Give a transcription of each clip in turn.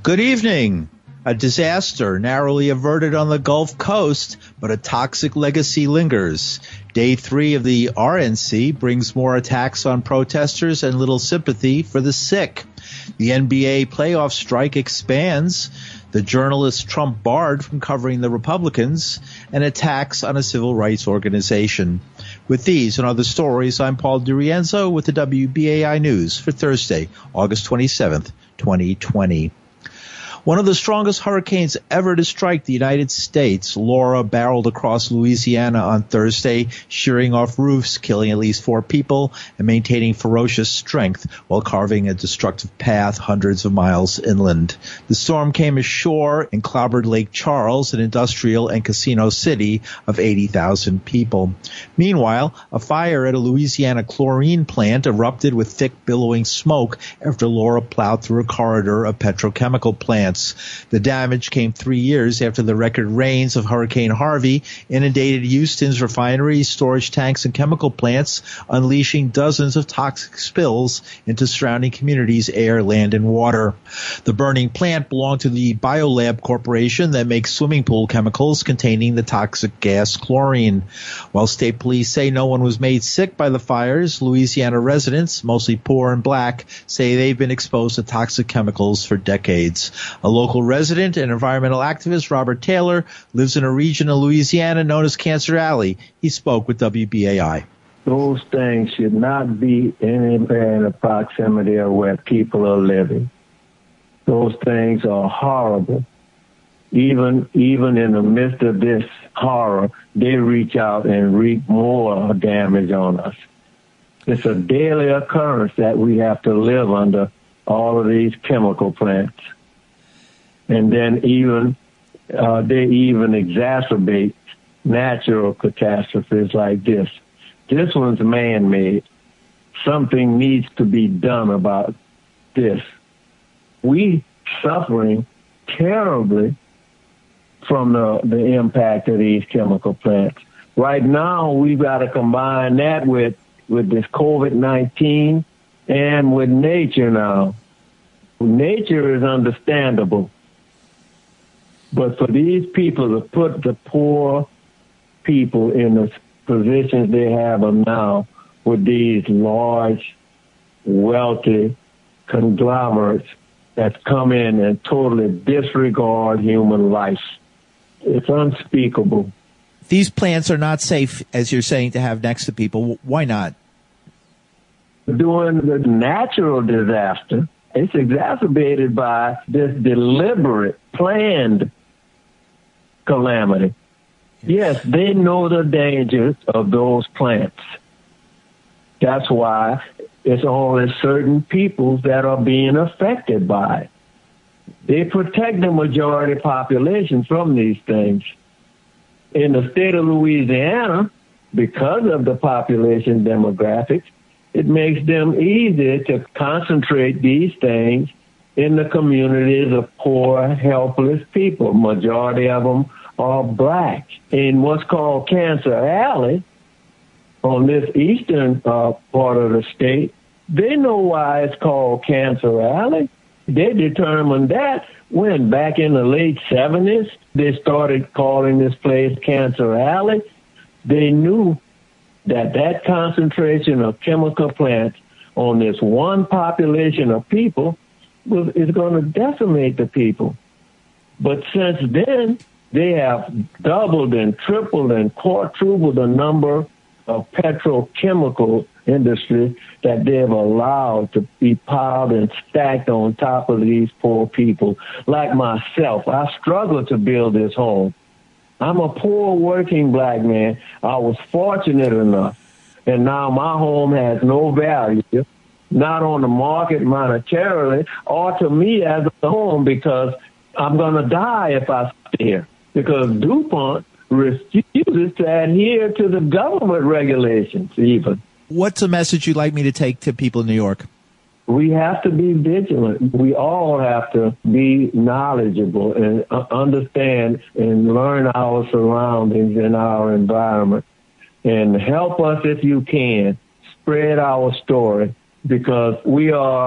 Good evening. A disaster narrowly averted on the Gulf Coast, but a toxic legacy lingers. Day 3 of the RNC brings more attacks on protesters and little sympathy for the sick. The NBA playoff strike expands. The journalist Trump barred from covering the Republicans, and attacks on a civil rights organization. With these and other stories, I'm Paul DiRienzo with the WBAI News for Thursday, August 27th, 2020. One of the strongest hurricanes ever to strike the United States, Laura, barreled across Louisiana on Thursday, shearing off roofs, killing at least 4 people, and maintaining ferocious strength while carving a destructive path hundreds of miles inland. The storm came ashore and clobbered Lake Charles, an industrial and casino city of 80,000 people. Meanwhile, a fire at a Louisiana chlorine plant erupted with thick billowing smoke after Laura plowed through a corridor of petrochemical plants. The damage came 3 years after the record rains of Hurricane Harvey inundated Houston's refineries, storage tanks, and chemical plants, unleashing dozens of toxic spills into surrounding communities' air, land, and water. The burning plant belonged to the Biolab Corporation that makes swimming pool chemicals containing the toxic gas chlorine. While state police say no one was made sick by the fires, Louisiana residents, mostly poor and black, say they've been exposed to toxic chemicals for decades. A local resident and environmental activist, Robert Taylor, lives in a region of Louisiana known as Cancer Alley. He spoke with WBAI. Those things should not be anywhere in the proximity of where people are living. Those things are horrible. Even in the midst of this horror, they reach out and wreak more damage on us. It's a daily occurrence that we have to live under all of these chemical plants. And then they even exacerbate natural catastrophes like this. This one's man-made. Something needs to be done about this. We suffering terribly from the impact of these chemical plants. Right now, we've got to combine that with this COVID-19 and with nature now. Nature is understandable. But for these people to put the poor people in the positions they have them now with these large, wealthy conglomerates that come in and totally disregard human life, it's unspeakable. These plants are not safe, as you're saying, to have next to people. Why not? During the natural disaster, it's exacerbated by this deliberate, planned calamity. Yes, they know the dangers of those plants. That's why it's only certain people that are being affected by it. They protect the majority population from these things. In the state of Louisiana, because of the population demographics, it makes them easy to concentrate these things in the communities of poor, helpless people. Majority of them are black. In what's called Cancer Alley, on this eastern part of the state, they know why it's called Cancer Alley. They determined that when, back in the late 70s, they started calling this place Cancer Alley. They knew that concentration of chemical plants on this one population of people is going to decimate the people. But since then, they have doubled and tripled and quadrupled the number of petrochemical industries that they've allowed to be piled and stacked on top of these poor people. Like myself, I struggled to build this home. I'm a poor working black man. I was fortunate enough, and now my home has no value, not on the market monetarily, or to me as a home, because I'm going to die if I stay here, because DuPont refuses to adhere to the government regulations even. What's a message you'd like me to take to people in New York? We have to be vigilant. We all have to be knowledgeable and understand and learn our surroundings and our environment. And help us if you can. Spread our story, because we are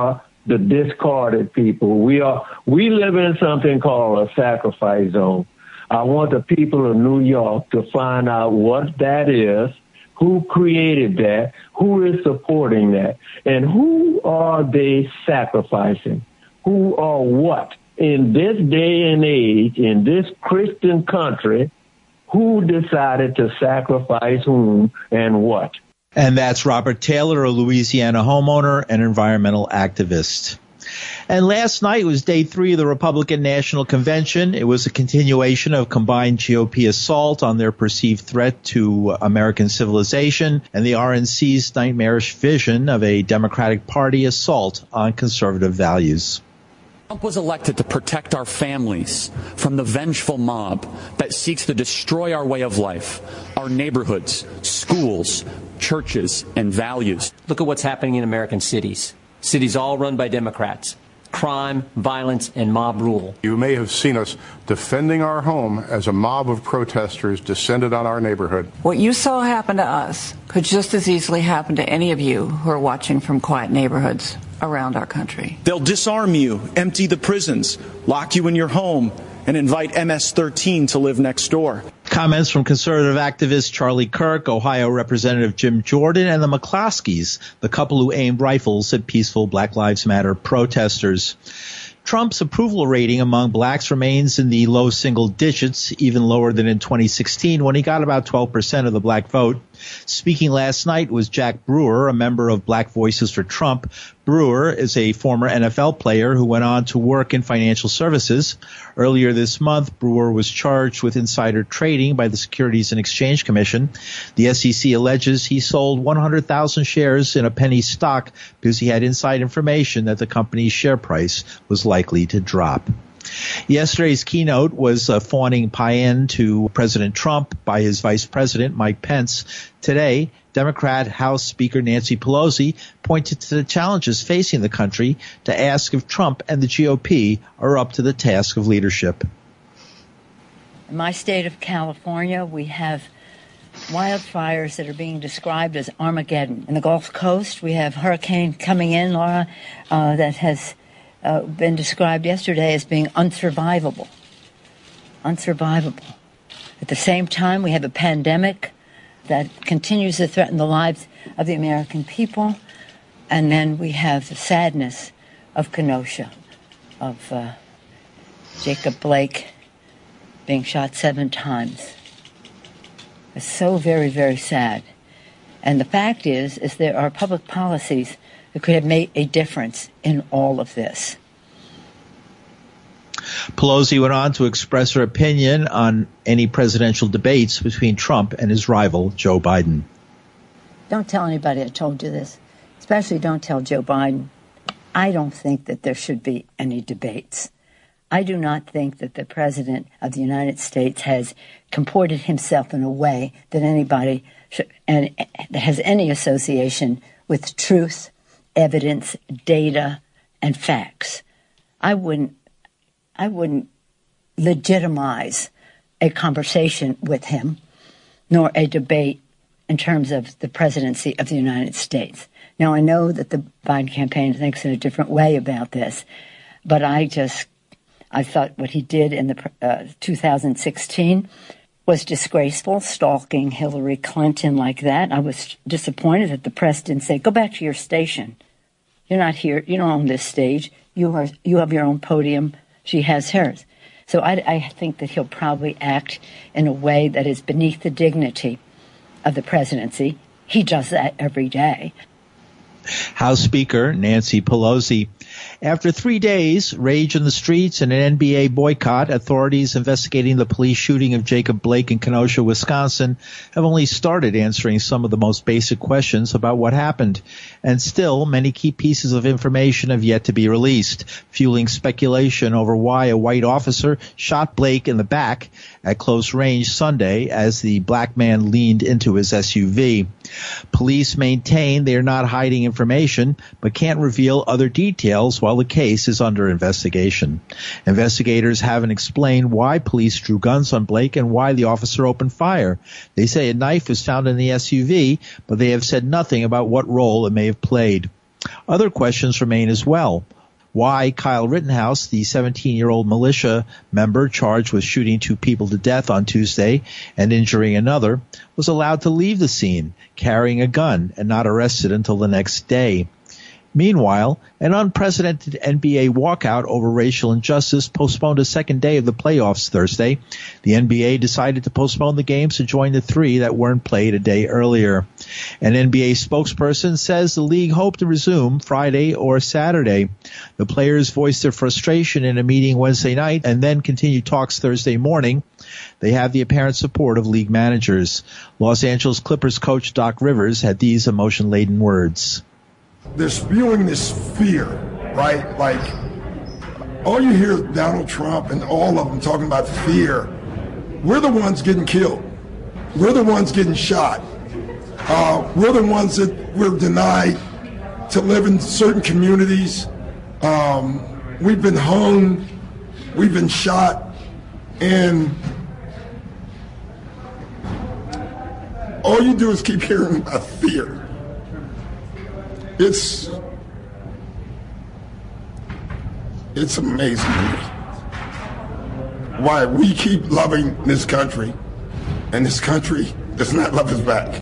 the discarded people. We live in something called a sacrifice zone. I want the people of New York to find out what that is, who created that, who is supporting that, and who are they sacrificing? Who or what? In this day and age, in this Christian country, who decided to sacrifice whom and what? And that's Robert Taylor, a Louisiana homeowner and environmental activist. And last night was day 3 of the Republican National Convention. It was a continuation of combined GOP assault on their perceived threat to American civilization and the RNC's nightmarish vision of a Democratic Party assault on conservative values. Trump was elected to protect our families from the vengeful mob that seeks to destroy our way of life, our neighborhoods, schools, churches, and values. Look at what's happening in American cities. Cities all run by Democrats. Crime, violence, and mob rule. You may have seen us defending our home as a mob of protesters descended on our neighborhood. What you saw happen to us could just as easily happen to any of you who are watching from quiet neighborhoods around our country. They'll disarm you, empty the prisons, lock you in your home, and invite MS-13 to live next door. Comments from conservative activist Charlie Kirk, Ohio Representative Jim Jordan, and the McCloskeys, the couple who aimed rifles at peaceful Black Lives Matter protesters. Trump's approval rating among blacks remains in the low single digits, even lower than in 2016 when he got about 12% of the black vote. Speaking last night was Jack Brewer, a member of Black Voices for Trump. Brewer is a former NFL player who went on to work in financial services. Earlier this month, Brewer was charged with insider trading by the Securities and Exchange Commission. The SEC alleges he sold 100,000 shares in a penny stock because he had inside information that the company's share price was likely to drop. Yesterday's keynote was fawning paean to President Trump by his vice president, Mike Pence. Today, Democrat House Speaker Nancy Pelosi pointed to the challenges facing the country to ask if Trump and the GOP are up to the task of leadership. In my state of California, we have wildfires that are being described as Armageddon. In the Gulf Coast, we have hurricane coming in, Laura, that has been described yesterday as being unsurvivable. Unsurvivable. At the same time, we have a pandemic that continues to threaten the lives of the American people. And then we have the sadness of Kenosha, of Jacob Blake being shot 7 times. It's so very, very sad. And the fact is there are public policies that could have made a difference in all of this. Pelosi went on to express her opinion on any presidential debates between Trump and his rival, Joe Biden. Don't tell anybody I told you this, especially don't tell Joe Biden. I don't think that there should be any debates. I do not think that the President of the United States has comported himself in a way that anybody should, and that has any association with truth, evidence, data, and facts. I wouldn't legitimize a conversation with him, nor a debate in terms of the presidency of the United States. Now, I know that the Biden campaign thinks in a different way about this, but I thought what he did in the 2016 was disgraceful, stalking Hillary Clinton like that. I was disappointed that the press didn't say, go back to your station. You're not here. You don't own this stage. You have your own podium. She has hers. So I think that he'll probably act in a way that is beneath the dignity of the presidency. He does that every day. House Speaker Nancy Pelosi. After 3 days, rage in the streets and an NBA boycott, authorities investigating the police shooting of Jacob Blake in Kenosha, Wisconsin, have only started answering some of the most basic questions about what happened. And still, many key pieces of information have yet to be released, fueling speculation over why a white officer shot Blake in the back at close range Sunday as the black man leaned into his SUV. Police maintain they are not hiding information, but can't reveal other details while the case is under investigation. Investigators haven't explained why police drew guns on Blake and why the officer opened fire. They say a knife was found in the SUV, but they have said nothing about what role it may have played. Other questions remain as well. why Kyle Rittenhouse, the 17-year-old militia member charged with shooting 2 people to death on Tuesday and injuring another, was allowed to leave the scene carrying a gun and not arrested until the next day. Meanwhile, an unprecedented NBA walkout over racial injustice postponed a second day of the playoffs Thursday. The NBA decided to postpone the games to join the 3 that weren't played a day earlier. An NBA spokesperson says the league hoped to resume Friday or Saturday. The players voiced their frustration in a meeting Wednesday night and then continued talks Thursday morning. They have the apparent support of league managers. Los Angeles Clippers coach Doc Rivers had these emotion-laden words. They're spewing this fear, right? Like, all you hear is Donald Trump and all of them talking about fear. We're the ones getting killed. We're the ones getting shot. We're the ones that we're denied to live in certain communities. We've been hung. We've been shot. And all you do is keep hearing about fear. It's amazing to me why we keep loving this country, and this country does not love us back.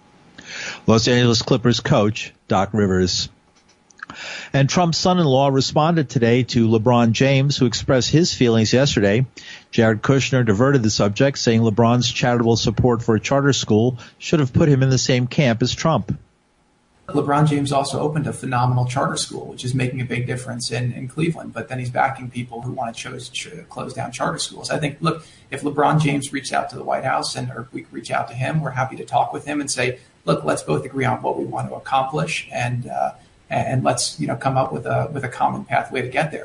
Los Angeles Clippers coach Doc Rivers. And Trump's son-in-law responded today to LeBron James, who expressed his feelings yesterday. Jared Kushner diverted the subject, saying LeBron's charitable support for a charter school should have put him in the same camp as Trump. LeBron James also opened a phenomenal charter school, which is making a big difference in Cleveland. But then he's backing people who want to close down charter schools. I think, look, if LeBron James reached out to the White House or we could reach out to him, we're happy to talk with him and say, look, let's both agree on what we want to accomplish and let's come up with a common pathway to get there.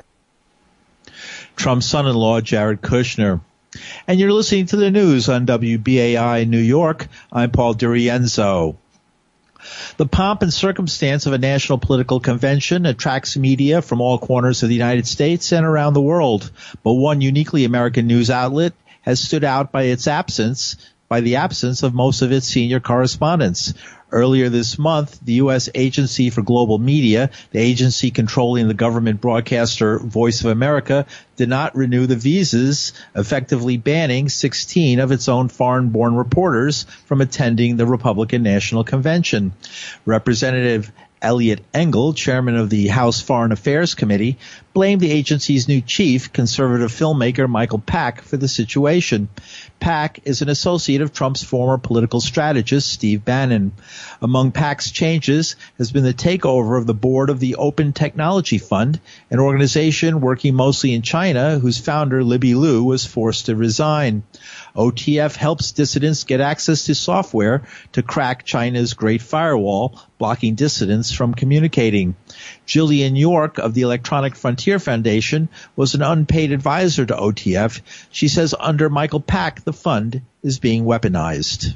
Trump's son-in-law, Jared Kushner. And you're listening to the news on WBAI New York. I'm Paul DiRienzo. The pomp and circumstance of a national political convention attracts media from all corners of the United States and around the world. But one uniquely American news outlet has stood out by the absence of most of its senior correspondents. Earlier this month, the U.S. Agency for Global Media, the agency controlling the government broadcaster Voice of America, did not renew the visas, effectively banning 16 of its own foreign-born reporters from attending the Republican National Convention. Representative Eliot Engel, chairman of the House Foreign Affairs Committee, blamed the agency's new chief, conservative filmmaker Michael Pack, for the situation. Pack is an associate of Trump's former political strategist, Steve Bannon. Among Pack's changes has been the takeover of the board of the Open Technology Fund, an organization working mostly in China whose founder, Libby Liu, was forced to resign. OTF helps dissidents get access to software to crack China's Great Firewall, blocking dissidents from communicating. Jillian York of the Electronic Frontier Foundation was an unpaid advisor to OTF. She says under Michael Pack, the fund is being weaponized.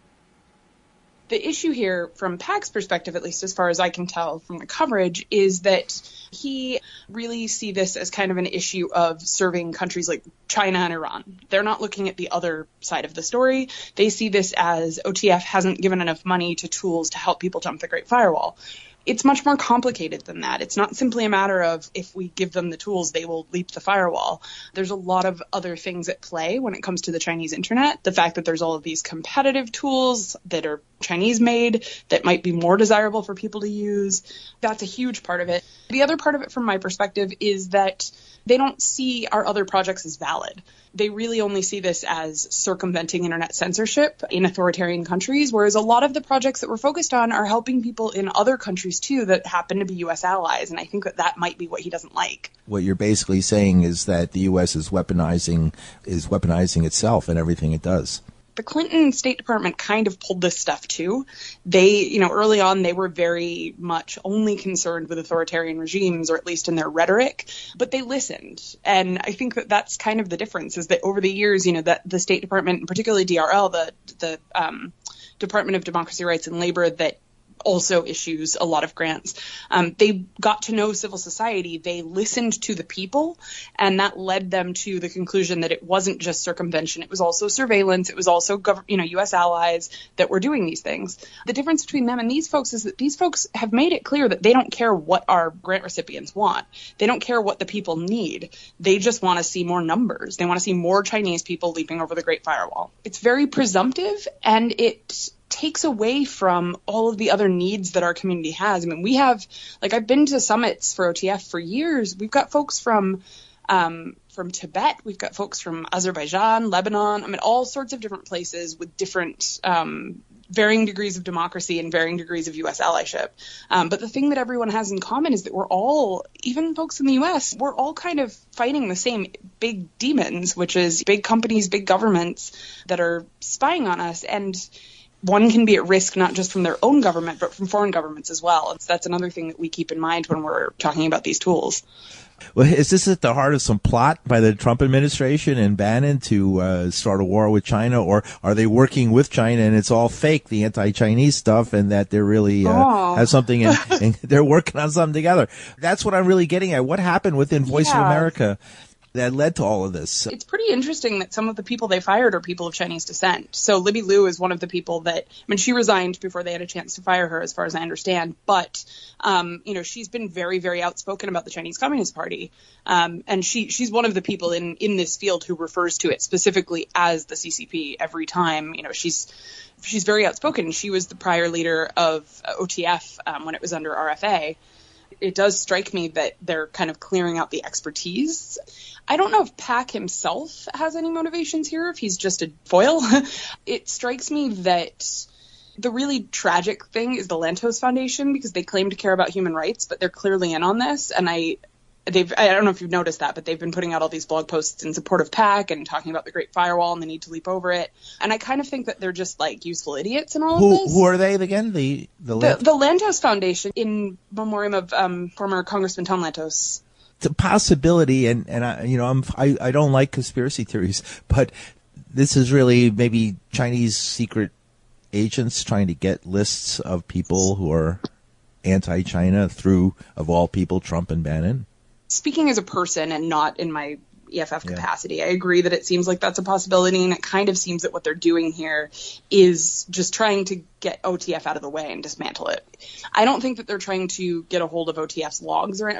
The issue here, from Pack's perspective, at least as far as I can tell from the coverage, is that he really see this as kind of an issue of serving countries like China and Iran. They're not looking at the other side of the story. They see this as OTF hasn't given enough money to tools to help people jump the Great Firewall. It's much more complicated than that. It's not simply a matter of if we give them the tools, they will leap the firewall. There's a lot of other things at play when it comes to the Chinese internet. The fact that there's all of these competitive tools that are Chinese made that might be more desirable for people to use. That's a huge part of it. The other part of it from my perspective is that they don't see our other projects as valid. They really only see this as circumventing internet censorship in authoritarian countries, whereas a lot of the projects that we're focused on are helping people in other countries, too, that happen to be U.S. allies. And I think that might be what he doesn't like. What you're basically saying is that the U.S. is weaponizing itself and everything it does. The Clinton State Department kind of pulled this stuff too. They, early on, they were very much only concerned with authoritarian regimes, or at least in their rhetoric, but they listened. And I think that that's kind of the difference, is that over the years, that the State Department, and particularly DRL, the Department of Democracy, Rights and Labor, that also issues a lot of grants. They got to know civil society. They listened to the people, and that led them to the conclusion that it wasn't just circumvention. It was also surveillance. It was also U.S. allies that were doing these things. The difference between them and these folks is that these folks have made it clear that they don't care what our grant recipients want. They don't care what the people need. They just want to see more numbers. They want to see more Chinese people leaping over the Great Firewall. It's very presumptive, and it takes away from all of the other needs that our community has. I mean, we have, I've been to summits for OTF for years. We've got folks from Tibet. We've got folks from Azerbaijan, Lebanon. I mean, all sorts of different places with different varying degrees of democracy and varying degrees of U.S. allyship. But the thing that everyone has in common is that we're all, even folks in the U.S., we're all kind of fighting the same big demons, which is big companies, big governments that are spying on us. And one can be at risk not just from their own government, but from foreign governments as well. And so that's another thing that we keep in mind when we're talking about these tools. Well, is this at the heart of some plot by the Trump administration and Bannon to start a war with China, or are they working with China and it's all fake, the anti-Chinese stuff, and that they're really have something and they're working on something together? That's what I'm really getting at. What happened within Voice of America that led to all of this? It's pretty interesting that some of the people they fired are people of Chinese descent. So Libby Liu is one of the people that, she resigned before they had a chance to fire her, as far as I understand. But, she's been very, very outspoken about the Chinese Communist Party. And she's one of the people in this field who refers to it specifically as the CCP every time. She's very outspoken. She was the prior leader of OTF when it was under RFA. It does strike me that they're kind of clearing out the expertise. I don't know if Pak himself has any motivations here, if he's just a foil. It strikes me that the really tragic thing is the Lantos Foundation, because they claim to care about human rights, but they're clearly in on this. And I don't know if you've noticed that, but they've been putting out all these blog posts in support of Pak and talking about the Great Firewall and the need to leap over it. And I kind of think that they're just useful idiots in all of this. Who are they again? The Lantos Foundation, in memoriam of former Congressman Tom Lantos. It's a possibility, and I don't like conspiracy theories, but this is really maybe Chinese secret agents trying to get lists of people who are anti-China through, of all people, Trump and Bannon. Speaking as a person and not in my EFF capacity, I agree that it seems like that's a possibility, and it kind of seems that what they're doing here is just trying to get OTF out of the way and dismantle it. I don't think that they're trying to get a hold of OTF's logs or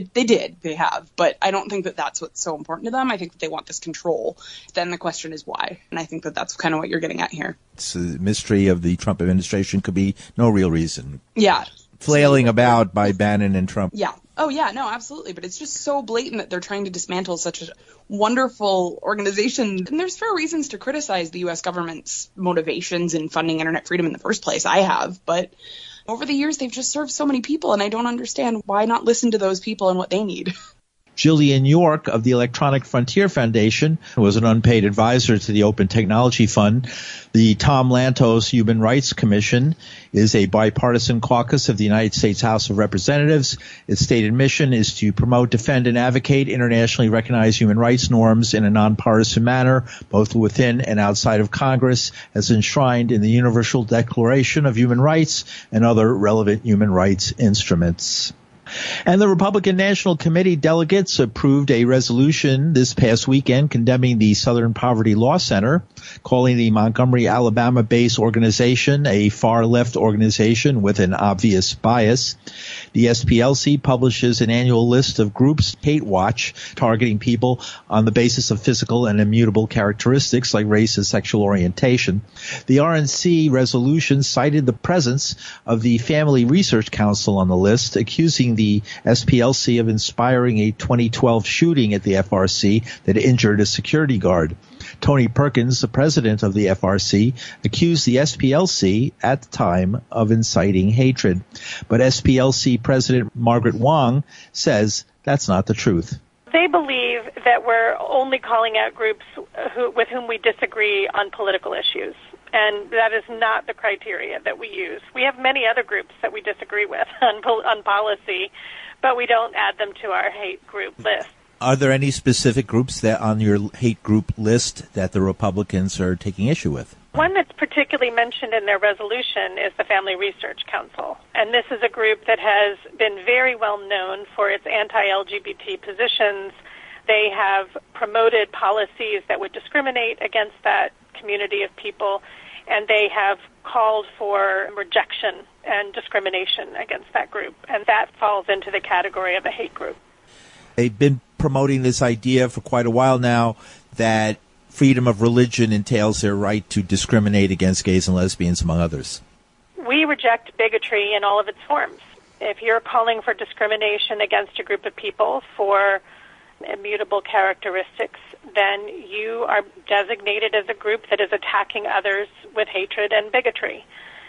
they have, but I don't think that that's what's so important to them. I think that they want this control. Then the question is why, and I think that that's kind of what you're getting at here. It's a mystery of the Trump administration, could be no real reason. Yeah. Flailing about by Bannon and Trump. Yeah. Oh, yeah, no, absolutely. But it's just so blatant that they're trying to dismantle such a wonderful organization. And there's fair reasons to criticize the U.S. government's motivations in funding internet freedom in the first place. I have. But over the years, they've just served so many people, and I don't understand why not listen to those people and what they need. Jillian York of the Electronic Frontier Foundation was an unpaid advisor to the Open Technology Fund. The Tom Lantos Human Rights Commission is a bipartisan caucus of the United States House of Representatives. Its stated mission is to promote, defend, and advocate internationally recognized human rights norms in a nonpartisan manner, both within and outside of Congress, as enshrined in the Universal Declaration of Human Rights and other relevant human rights instruments. And the Republican National Committee delegates approved a resolution this past weekend condemning the Southern Poverty Law Center, calling the Montgomery, Alabama-based organization a far-left organization with an obvious bias. The SPLC publishes an annual list of groups, Hate Watch, targeting people on the basis of physical and immutable characteristics like race and sexual orientation. The RNC resolution cited the presence of the Family Research Council on the list, accusing the SPLC of inspiring a 2012 shooting at the FRC that injured a security guard. Tony Perkins, the president of the FRC, accused the SPLC at the time of inciting hatred. But SPLC President Margaret Wong says that's not the truth. They believe that we're only calling out groups with whom we disagree on political issues. And that is not the criteria that we use. We have many other groups that we disagree with on policy, but we don't add them to our hate group list. Are there any specific groups that on your hate group list that the Republicans are taking issue with? One that's particularly mentioned in their resolution is the Family Research Council. And this is a group that has been very well known for its anti-LGBT positions. They have promoted policies that would discriminate against that community of people, and they have called for rejection and discrimination against that group. And that falls into the category of a hate group. They've been promoting this idea for quite a while now that freedom of religion entails their right to discriminate against gays and lesbians, among others. We reject bigotry in all of its forms. If you're calling for discrimination against a group of people for immutable characteristics, then you are designated as a group that is attacking others with hatred and bigotry.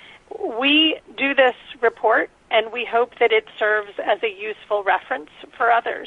We do this report, and we hope that it serves as a useful reference for others.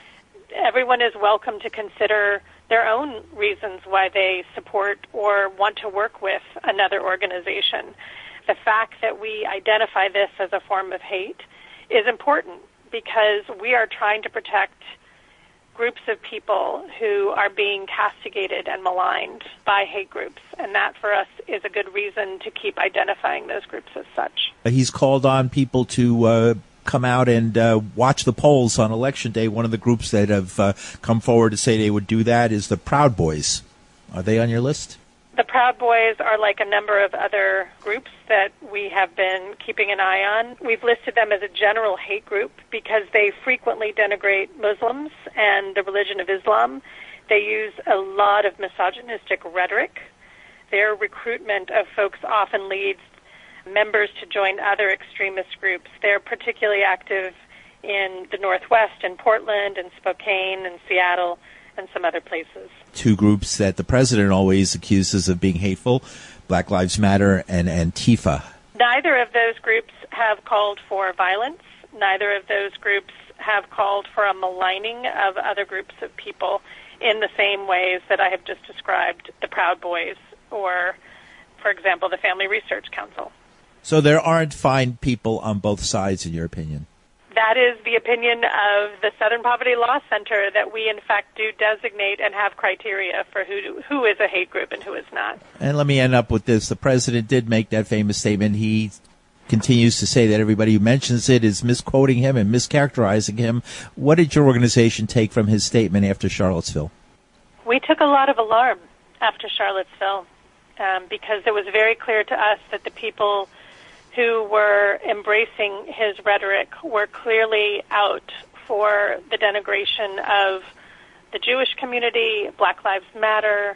Everyone is welcome to consider their own reasons why they support or want to work with another organization. The fact that we identify this as a form of hate is important because we are trying to protect groups of people who are being castigated and maligned by hate groups, and that for us is a good reason to keep identifying those groups as such. He's called on people to come out and watch the polls on Election Day. One of the groups that have come forward to say they would do that is the Proud Boys. Are they on your list? The Proud Boys are like a number of other groups that we have been keeping an eye on. We've listed them as a general hate group because they frequently denigrate Muslims and the religion of Islam. They use a lot of misogynistic rhetoric. Their recruitment of folks often leads members to join other extremist groups. They're particularly active in the Northwest, in Portland, and Spokane, and Seattle, and some other places. Two groups that the president always accuses of being hateful, Black Lives Matter and Antifa. Neither of those groups have called for violence. Neither of those groups have called for a maligning of other groups of people in the same ways that I have just described the Proud Boys or, for example, the Family Research Council. So there aren't fine people on both sides, in your opinion? That is the opinion of the Southern Poverty Law Center, that we, in fact, do designate and have criteria for who is a hate group and who is not. And let me end up with this. The president did make that famous statement. He continues to say that everybody who mentions it is misquoting him and mischaracterizing him. What did your organization take from his statement after Charlottesville? We took a lot of alarm after Charlottesville because it was very clear to us that the people who were embracing his rhetoric were clearly out for the denigration of the Jewish community, Black Lives Matter,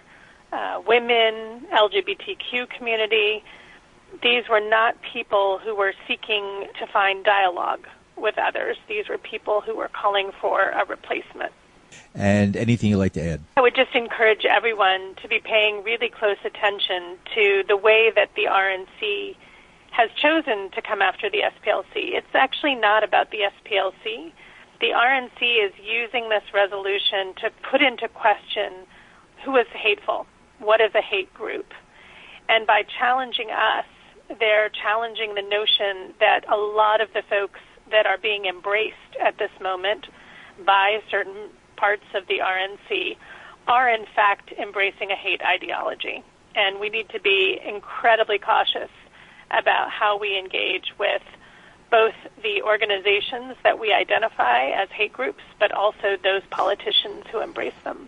women, LGBTQ community. These were not people who were seeking to find dialogue with others. These were people who were calling for a replacement. And anything you'd like to add? I would just encourage everyone to be paying really close attention to the way that the RNC has chosen to come after the SPLC. It's actually not about the SPLC. The RNC is using this resolution to put into question who is hateful, what is a hate group. And by challenging us, they're challenging the notion that a lot of the folks that are being embraced at this moment by certain parts of the RNC are in fact embracing a hate ideology. And we need to be incredibly cautious about how we engage with both the organizations that we identify as hate groups, but also those politicians who embrace them.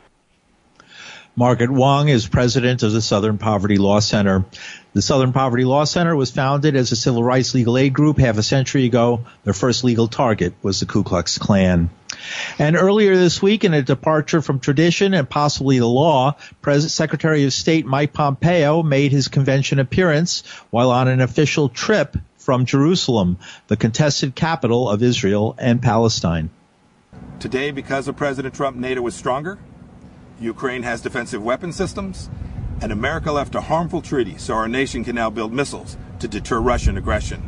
Margaret Wong is president of the Southern Poverty Law Center. The Southern Poverty Law Center was founded as a civil rights legal aid group half a century ago. Their first legal target was the Ku Klux Klan. And earlier this week, in a departure from tradition and possibly the law, Secretary of State Mike Pompeo made his convention appearance while on an official trip from Jerusalem, the contested capital of Israel and Palestine. Today, because of President Trump, NATO is stronger. Ukraine has defensive weapon systems, and America left a harmful treaty so our nation can now build missiles to deter Russian aggression.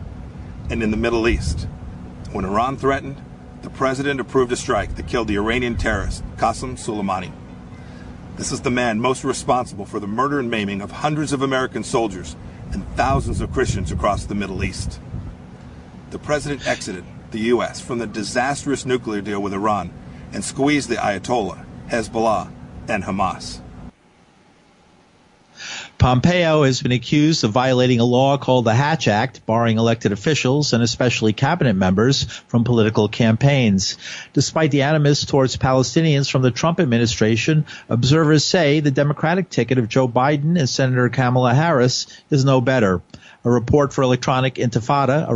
And in the Middle East, when Iran threatened, the president approved a strike that killed the Iranian terrorist Qasem Soleimani. This is the man most responsible for the murder and maiming of hundreds of American soldiers and thousands of Christians across the Middle East. The president exited the U.S. from the disastrous nuclear deal with Iran and squeezed the Ayatollah, Hezbollah, and Hamas. Pompeo has been accused of violating a law called the Hatch Act, barring elected officials and especially cabinet members from political campaigns. Despite the animus towards Palestinians from the Trump administration, observers say the Democratic ticket of Joe Biden and Senator Kamala Harris is no better. A reporter for Electronic Intifada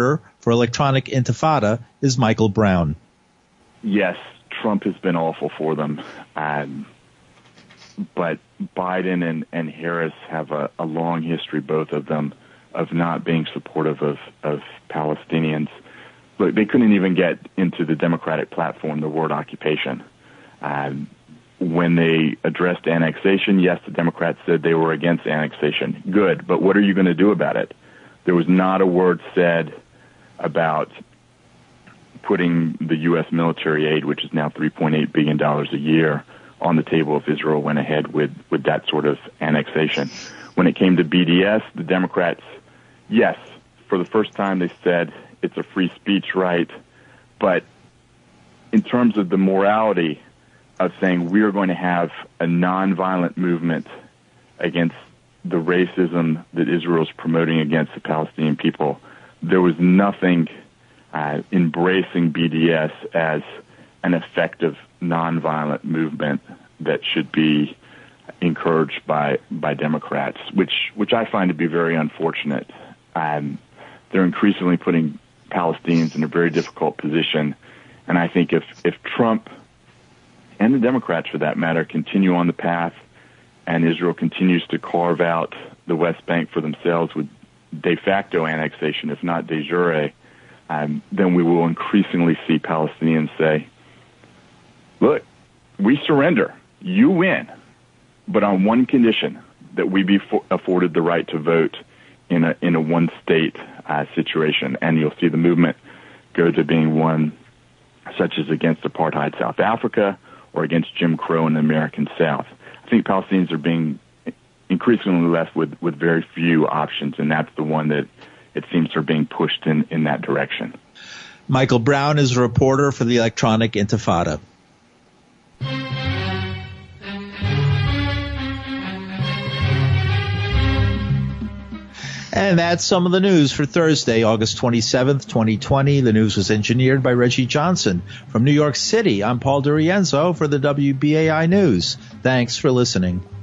is Michael Brown. Yes, Trump has been awful for them. But Biden and Harris have a long history, both of them, of not being supportive of Palestinians. Look, they couldn't even get into the Democratic platform the word occupation. When they addressed annexation, yes, the Democrats said they were against annexation. Good, but what are you going to do about it? There was not a word said about putting the U.S. military aid, which is now $3.8 billion a year, on the table if Israel went ahead with that sort of annexation. When it came to BDS, the Democrats, yes, for the first time they said it's a free speech right, but in terms of the morality of saying we are going to have a nonviolent movement against the racism that Israel is promoting against the Palestinian people, there was nothing embracing BDS as an effective nonviolent movement that should be encouraged by Democrats, which I find to be very unfortunate. They're increasingly putting Palestinians in a very difficult position, and I think if Trump and the Democrats, for that matter, continue on the path and Israel continues to carve out the West Bank for themselves with de facto annexation, if not de jure, then we will increasingly see Palestinians say, look, we surrender. You win. But on one condition, that we be afforded the right to vote in a one-state situation. And you'll see the movement go to being one such as against apartheid South Africa or against Jim Crow in the American South. I think Palestinians are being increasingly left with very few options, and that's the one that it seems are being pushed in that direction. Michael Brown is a reporter for the Electronic Intifada. And that's some of the news for Thursday, August 27th, 2020. The news was engineered by Reggie Johnson. From New York City, I'm Paul DiRienzo for the WBAI News. Thanks for listening.